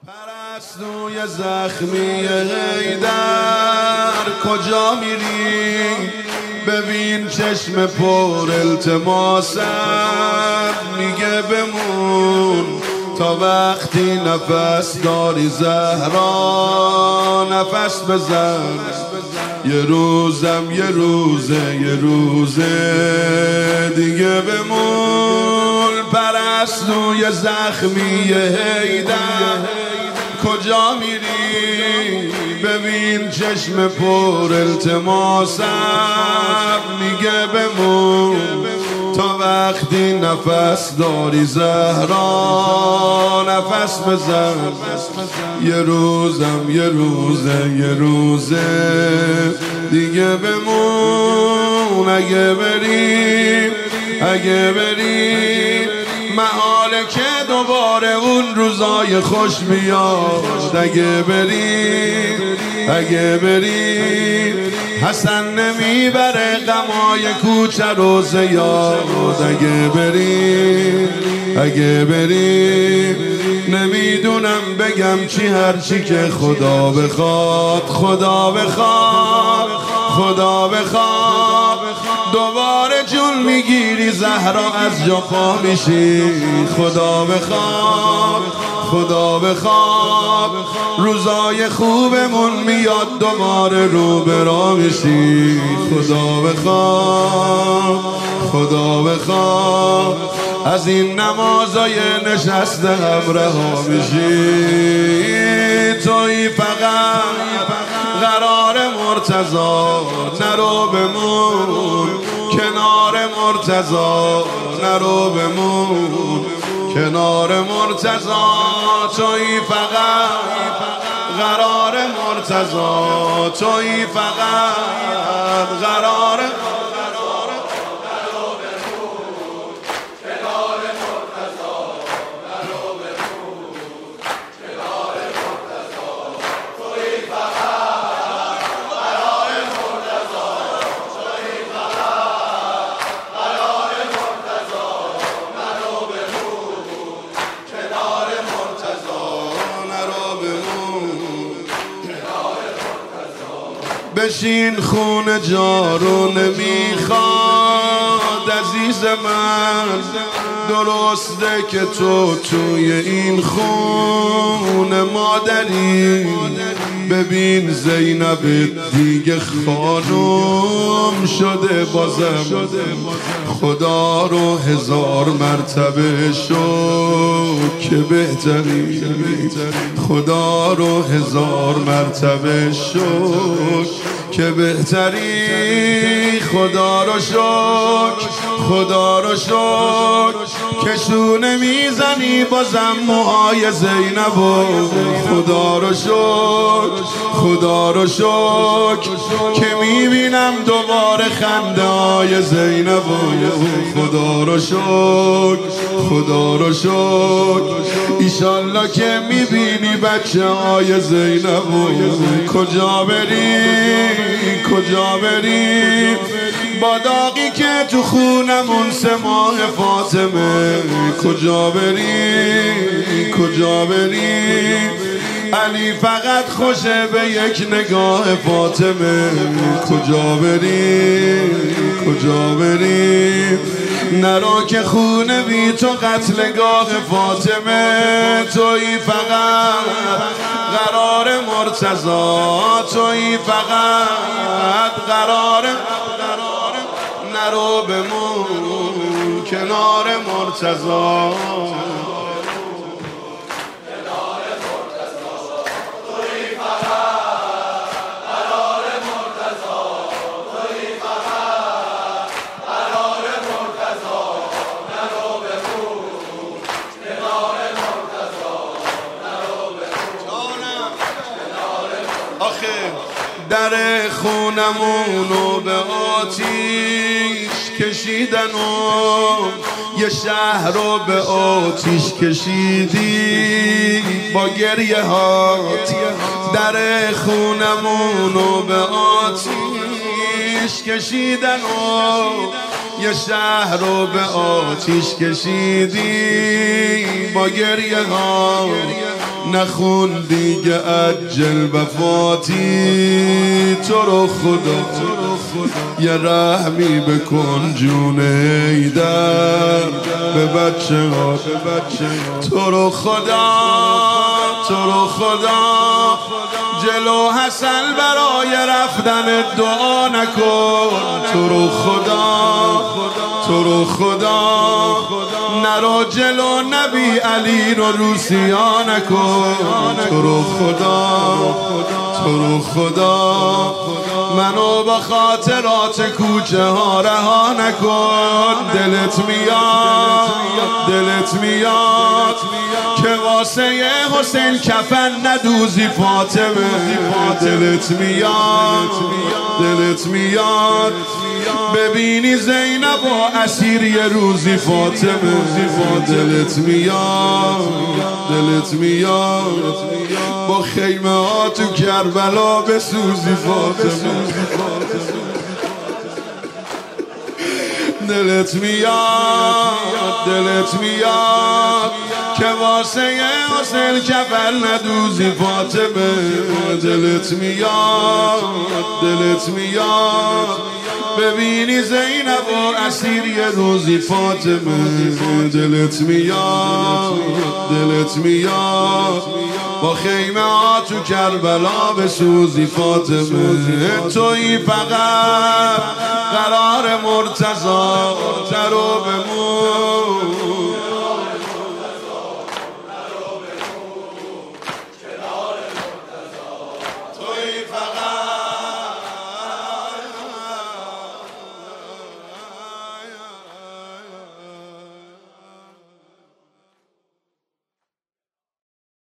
پرستوی زخمی حیدر کجا میری؟ ببین چشم پر التماسم میگه بمون تا وقتی نفس داری زهرا نفس بزن. یه روزم یه روزه دیگه بمون. پرستوی زخمی حیدر کجا میری؟ ببین چشم پر التماسم میگه بمون تا وقتی نفس داری زهرا نفس بزن. یه روزم یه روزه دیگه بمون. اگه بری محاله که دوباره اون روزای خوش بیاد. اگه بری حسن نمیبره غمای کوچه رو زیاد. اگه بری نمیدونم بگم چی، هرچی که خدا بخواد دوباره جون میگیری زهرا از جا پا میشی. خدا بخواد روزای خوبمون میاد دوباره رو برا میشی. خدا بخواد از این نمازای نشسته هم رها میشی. توی فقط قرار مرتضی نرو بمون کنار مرتضی نرو بمون کنار مرتضی. توی فقط قرار مرتضی توی فقط قرار بشین خونه جارو نمیخواد عزیز من. درسته که تو توی این خونه مادری. ببین زینب دیگه خانم شده بازم. خدا رو 1000 مرتبه شکر که بهتری. خدا رو 1000 مرتبه شکر که بهتری. خدا رو شکر که شونه میزنی بازم موهای زینبو. خدا رو شکر که میبینم دوباره خنده های زینبو. خدا رو شکر ایشالله که میبینی بچه های زینبو. کجا بری با داغی که تو خونمون 3 ماه فاطمه. کجا بری علی فقط خوشه به یک نگاه فاطمه. کجا بری نرو که خونه بی تو قتلگاه فاطمه. توی فقط قرار مرتضی توی فقط قرار نرو بمون کنار مرتضی. در خونمونو به آتیش کشیدن و یه شهر رو به آتیش کشیدی با گریه هات. در خونمونو به آتیش کشیدن و یه شهر رو به آتیش کشیدی با گریه هات. نخون دیگه عجل وفاتی، تو رو خدا یه رحمی بکن جون حیدر به بچه ها، تو رو خدا جلو حسن برای رفتن دعا نکن، تو رو خدا نرو جلو نبی علی رو روسیا نکن، تو رو خدا منو با خاطرات کوچه ها رها نکن. دلت میاد که واسه حسین کفن ندوزی فاطمه، دلت میاد ببینی زینب و اسیر یه روزی فاطمه، دلت میاد با خیمه ها تو کربلا بسوزی فاطمه، دلت میاد که واسه حسین کفن ندوزی فاطمه، دلت میاد ببینی زینب و اسیر یه روزی فاطمه، دلت میاد با خیمه ها تو کربلا بسوزی فاطمه، تویی فقط قرار مرتضی رو بمون